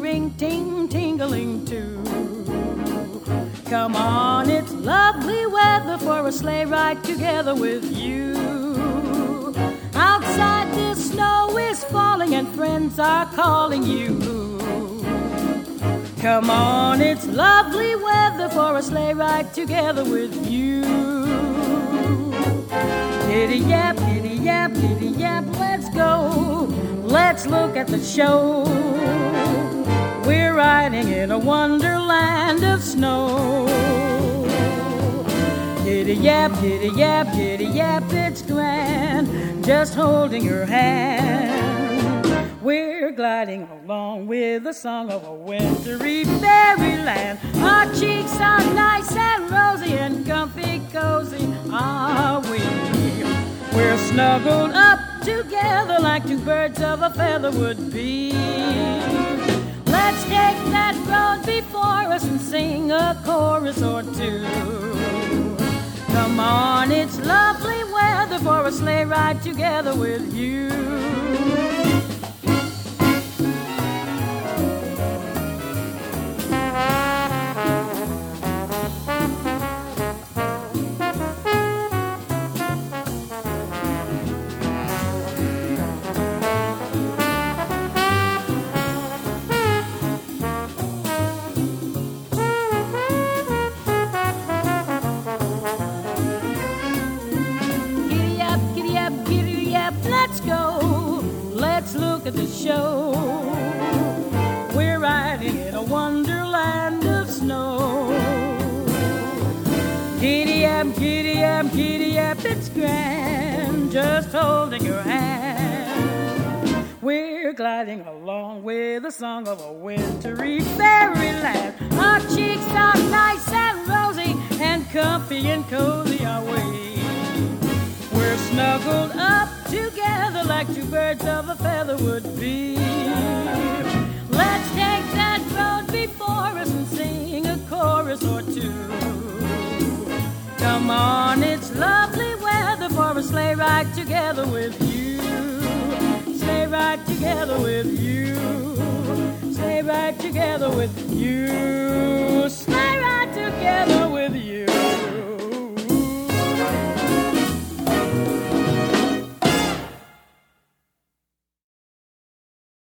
ring, ting, tingling too. Come on, it's lovely weather for a sleigh ride together with you. Outside the snow is falling and friends are calling you. Come on, it's lovely weather for a sleigh ride together with you. Giddy-yap, giddy-yap, giddy-yap, let's go. Let's look at the show. We're riding in a wonderland of snow. Giddy-yap, giddy-yap, giddy-yap, it's grand, just holding your hand. We're gliding along with the song of a wintry fairyland. Our cheeks are nice and rosy and comfy cozy are we. We're snuggled up together like two birds of a feather would be. Let's take that road before us and sing a chorus or two. Come on, it's lovely weather for a sleigh ride together with you. Let's go, let's look at the show. We're riding in a wonderland of snow. Giddy-yap, giddy-yap, giddy-yap, it's grand, just holding your hand. We're gliding along with the song of a wintry fairyland. Our cheeks are nice and rosy and comfy and cozy are we. We're snuggled up together like two birds of a feather would be. Let's take that road before us and sing a chorus or two. Come on, it's lovely weather for a sleigh ride together with you. Sleigh ride together with you. Sleigh ride together with you.